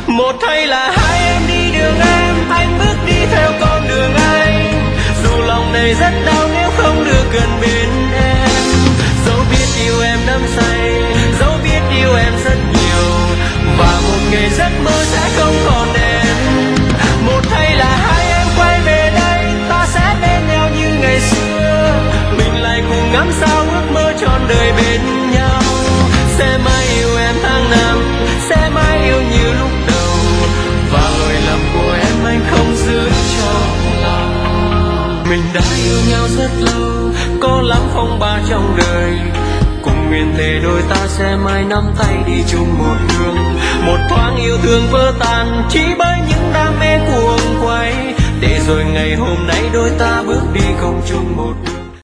Một hay là hai em đi đường em, anh bước đi theo con đường anh. Dù lòng này rất đau nếu không được gần bên em. Dẫu biết yêu em đắm say, dẫu biết yêu em rất nhiều, và một ngày giấc mơ sẽ không còn em. Một hay là hai em quay về đây, ta sẽ bên nhau như ngày xưa. Mình lại cùng ngắm sao ước mơ trọn đời bên nhau. Sẽ mãi yêu em tháng năm, sẽ mãi yêu như lúc đầu, và lỗi lầm của em anh không giữ trong lòng. Mình đã yêu nhau rất lâu, có lắm phong ba trong đời, cùng nguyện thề đôi ta sẽ mãi nắm tay đi chung một hướng. Một thoáng yêu thương vỡ tan chỉ bởi những đam mê cuồng quay, để rồi ngày hôm nay đôi ta bước đi không chung một đường.